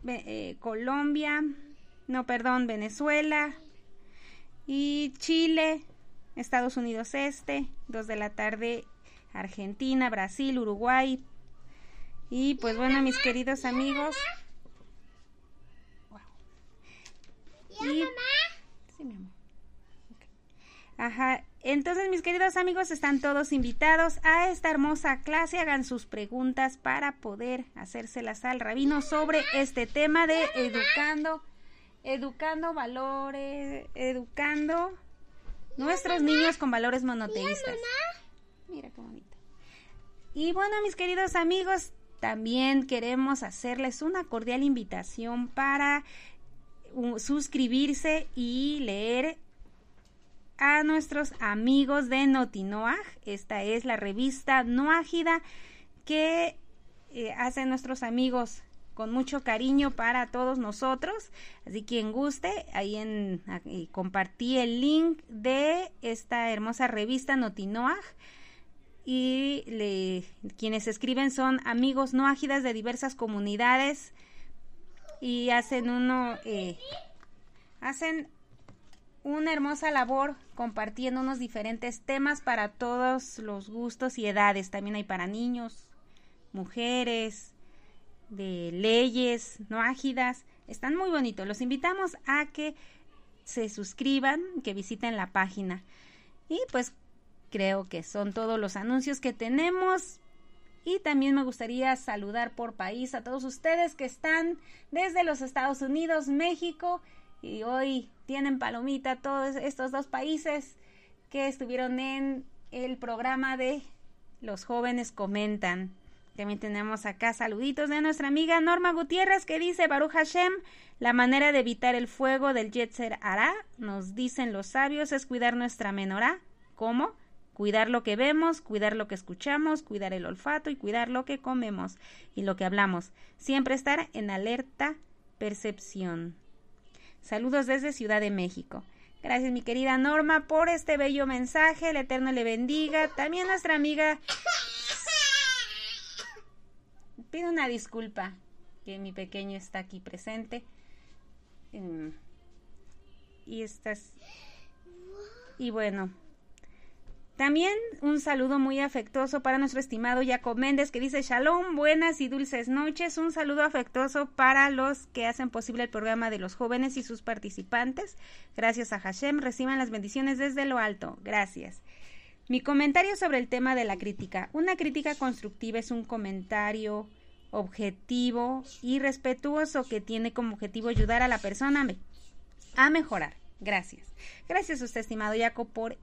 Venezuela, y Chile, Estados Unidos Este, 2 de la tarde, Argentina, Brasil, Uruguay. Y pues bueno, mis queridos amigos. Wow. Sí, mi amor. Okay. Ajá. Entonces, mis queridos amigos, están todos invitados a esta hermosa clase. Hagan sus preguntas para poder hacérselas al rabino sobre este tema de educando valores, educando nuestros niños con valores monoteístas. Mira qué bonito. Y bueno, mis queridos amigos, también queremos hacerles una cordial invitación para suscribirse y leer a nuestros amigos de Notinoaj. Esta es la revista Noágida que hacen nuestros amigos con mucho cariño para todos nosotros. Así que quien guste, ahí compartí el link de esta hermosa revista Notinoaj. Y quienes escriben son amigos noágidas de diversas comunidades y hacen una hermosa labor compartiendo unos diferentes temas para todos los gustos y edades. También hay para niños, mujeres, de leyes noágidas. Están muy bonitos. Los invitamos a que se suscriban, que visiten la página. Y pues creo que son todos los anuncios que tenemos. Y también me gustaría saludar por país a todos ustedes que están desde los Estados Unidos, México, y hoy tienen palomita todos estos 2 países que estuvieron en el programa de Los Jóvenes Comentan. También tenemos acá saluditos de nuestra amiga Norma Gutiérrez, que dice: Baruch Hashem, la manera de evitar el fuego del Yetzer Hará, nos dicen los sabios, es cuidar nuestra menorá. ¿Cómo? Cuidar lo que vemos, cuidar lo que escuchamos, cuidar el olfato y cuidar lo que comemos y lo que hablamos. Siempre estar en alerta percepción. Saludos desde Ciudad de México. Gracias, mi querida Norma, por este bello mensaje. El Eterno le bendiga. También nuestra amiga... Pido una disculpa que mi pequeño está aquí presente. Y bueno, también un saludo muy afectuoso para nuestro estimado Jacob Méndez, que dice: Shalom, buenas y dulces noches. Un saludo afectuoso para los que hacen posible el programa de los jóvenes y sus participantes. Gracias a Hashem, reciban las bendiciones desde lo alto. Gracias. Mi comentario sobre el tema de la crítica. Una crítica constructiva es un comentario objetivo y respetuoso que tiene como objetivo ayudar a la persona a mejorar. Gracias. Gracias a usted, estimado Jacob, por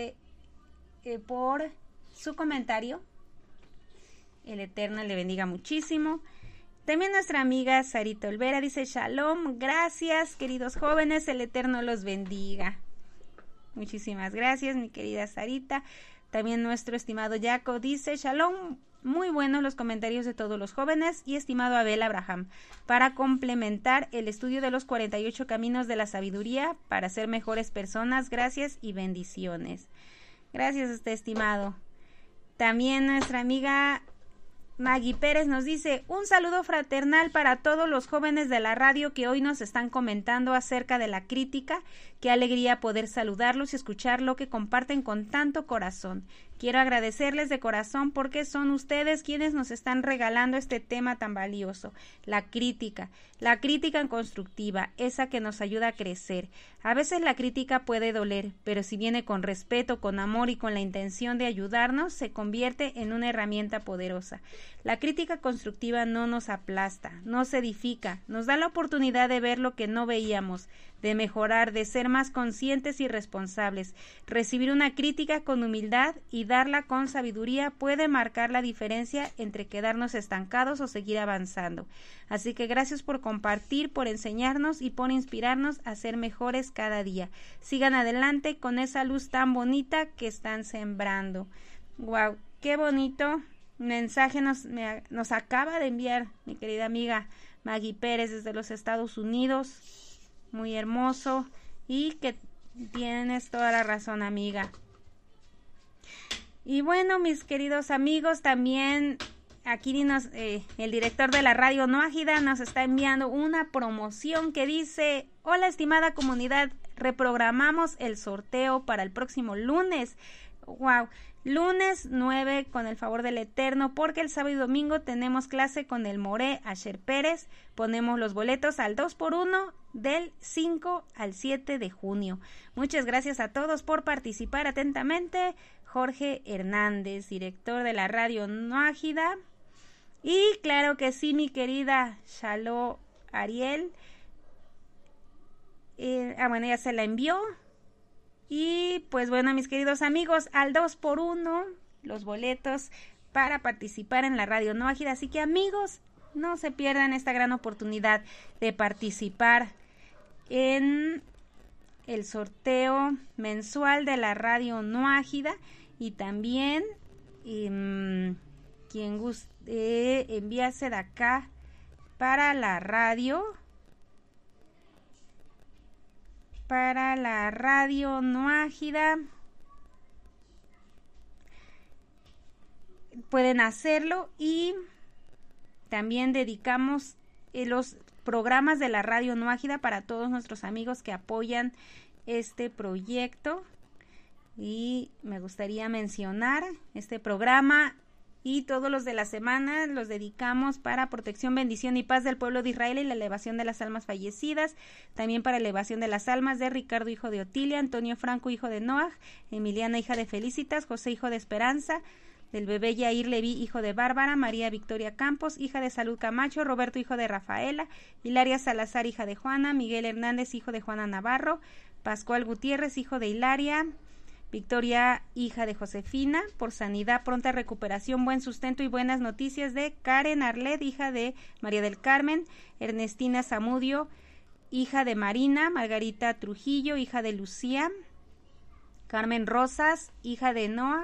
su comentario. El Eterno le bendiga muchísimo. También nuestra amiga Sarita Olvera dice: Shalom, gracias, queridos jóvenes, el Eterno los bendiga. Muchísimas gracias, mi querida Sarita. También nuestro estimado Jacob dice: Shalom, muy buenos los comentarios de todos los jóvenes. Y estimado Abel Abraham, para complementar el estudio de los 48 caminos de la sabiduría para ser mejores personas, gracias y bendiciones. Gracias a usted, estimado. También nuestra amiga Maggie Pérez nos dice: un saludo fraternal para todos los jóvenes de la radio que hoy nos están comentando acerca de la crítica. Qué alegría poder saludarlos y escuchar lo que comparten con tanto corazón. Quiero agradecerles de corazón porque son ustedes quienes nos están regalando este tema tan valioso, la crítica constructiva, esa que nos ayuda a crecer. A veces la crítica puede doler, pero si viene con respeto, con amor y con la intención de ayudarnos, se convierte en una herramienta poderosa. La crítica constructiva no nos aplasta, nos edifica, nos da la oportunidad de ver lo que no veíamos, de mejorar, de ser más conscientes y responsables. Recibir una crítica con humildad y darla con sabiduría puede marcar la diferencia entre quedarnos estancados o seguir avanzando. Así que gracias por compartir, por enseñarnos y por inspirarnos a ser mejores cada día. Sigan adelante con esa luz tan bonita que están sembrando. ¡Wow! ¡Qué bonito mensaje nos acaba de enviar mi querida amiga Maggie Pérez desde los Estados Unidos! Muy hermoso, y que tienes toda la razón, amiga. Y bueno, mis queridos amigos, también aquí el director de la radio Noágida nos está enviando una promoción que dice: hola estimada comunidad, reprogramamos el sorteo para el próximo lunes. Wow, lunes 9 con el favor del Eterno, porque el sábado y domingo tenemos clase con el Moré Asher Pérez. Ponemos los boletos al 2x1 del 5 al 7 de junio. Muchas gracias a todos por participar. Atentamente, Jorge Hernández, director de la radio Noágida. Y claro que sí, mi querida Shalom Ariel. Bueno, ya se la envió. Y pues bueno, mis queridos amigos, al 2x1 los boletos para participar en la radio Noágida. Así que amigos, no se pierdan esta gran oportunidad de participar en el sorteo mensual de la radio Noágida. Y también quien guste enviarse de acá para la radio Noágida, pueden hacerlo. Y también dedicamos los programas de la radio Noágida para todos nuestros amigos que apoyan este proyecto. Y me gustaría mencionar este programa y todos los de la semana los dedicamos para protección, bendición y paz del pueblo de Israel y la elevación de las almas fallecidas. También para elevación de las almas de Ricardo, hijo de Otilia, Antonio Franco, hijo de Noah, Emiliana, hija de Felicitas, José, hijo de Esperanza, del bebé Yair Leví, hijo de Bárbara, María Victoria Campos, hija de Salud Camacho, Roberto, hijo de Rafaela, Hilaria Salazar, hija de Juana, Miguel Hernández, hijo de Juana Navarro, Pascual Gutiérrez, hijo de Hilaria, Victoria, hija de Josefina, por sanidad, pronta recuperación, buen sustento y buenas noticias de Karen Arlet, hija de María del Carmen, Ernestina Zamudio, hija de Marina, Margarita Trujillo, hija de Lucía, Carmen Rosas, hija de Noah,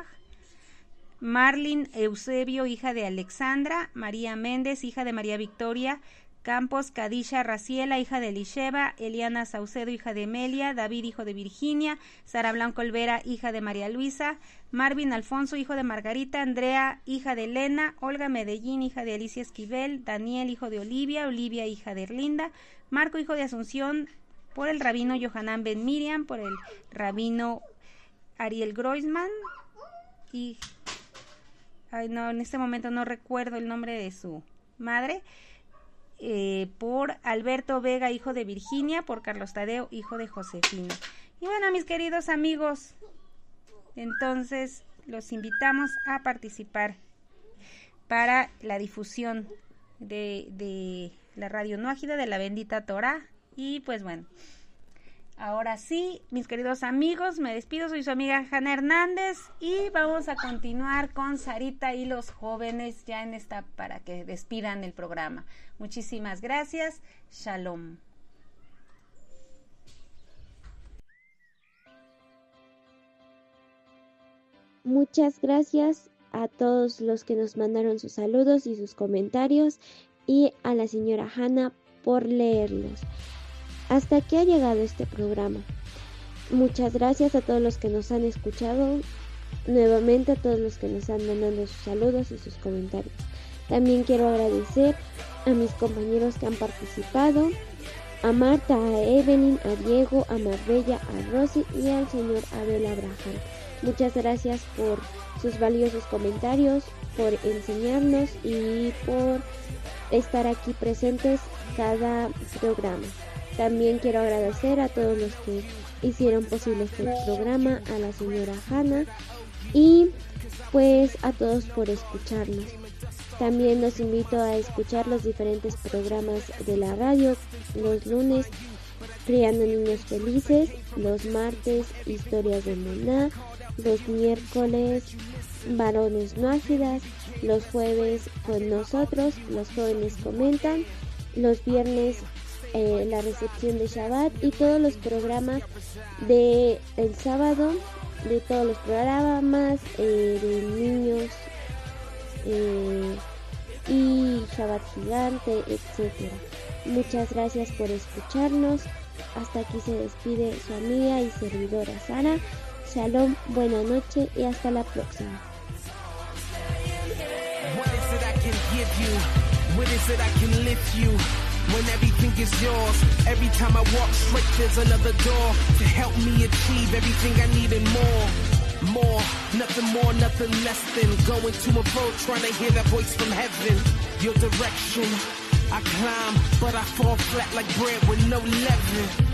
Marlin Eusebio, hija de Alexandra, María Méndez, hija de María Victoria Campos, Kadisha Raciela, hija de Elisheva, Eliana Saucedo, hija de Emelia, David, hijo de Virginia, Sara Blanco Olvera, hija de María Luisa, Marvin Alfonso, hijo de Margarita, Andrea, hija de Elena, Olga Medellín, hija de Alicia Esquivel, Daniel, hijo de Olivia, Olivia, hija de Erlinda, Marco, hijo de Asunción, por el rabino Yohanan Ben Miriam, por el rabino Ariel Groisman, y en este momento no recuerdo el nombre de su madre, por Alberto Vega, hijo de Virginia, por Carlos Tadeo, hijo de Josefina. Y bueno, mis queridos amigos, entonces los invitamos a participar para la difusión de la radio Noágida, de la bendita Torá. Y pues bueno, ahora sí, mis queridos amigos, me despido, soy su amiga Hanna Hernández y vamos a continuar con Sarita y los jóvenes ya en esta, para que despidan el programa. Muchísimas gracias, Shalom. Muchas gracias a todos los que nos mandaron sus saludos y sus comentarios, y a la señora Hanna por leerlos. Hasta aquí ha llegado este programa. Muchas gracias a todos los que nos han escuchado, nuevamente a todos los que nos han mandado sus saludos y sus comentarios. También quiero agradecer a mis compañeros que han participado, a Marta, a Evelyn, a Diego, a Marbella, a Rosy y al señor Abel Abraham. Muchas gracias por sus valiosos comentarios, por enseñarnos y por estar aquí presentes cada programa. También quiero agradecer a todos los que hicieron posible este programa, a la señora Hanna y pues a todos por escucharnos. También los invito a escuchar los diferentes programas de la radio. Los lunes, Criando Niños Felices. Los martes, Historias de Moná. Los miércoles, Varones No Ágidas. Los jueves, Con Nosotros, los jóvenes comentan. Los viernes, la recepción de Shabbat. Y todos los programas de el sábado, de todos los programas de niños y Shabbat Gigante, etc. Muchas gracias por escucharnos. Hasta aquí se despide su amiga y servidora Sara. Shalom, buena noche y hasta la próxima. When everything is yours, every time I walk straight there's another door to help me achieve everything I need and more, nothing less than going to and fro trying to hear that voice from heaven. Your direction, I climb, but I fall flat like bread with no leaven.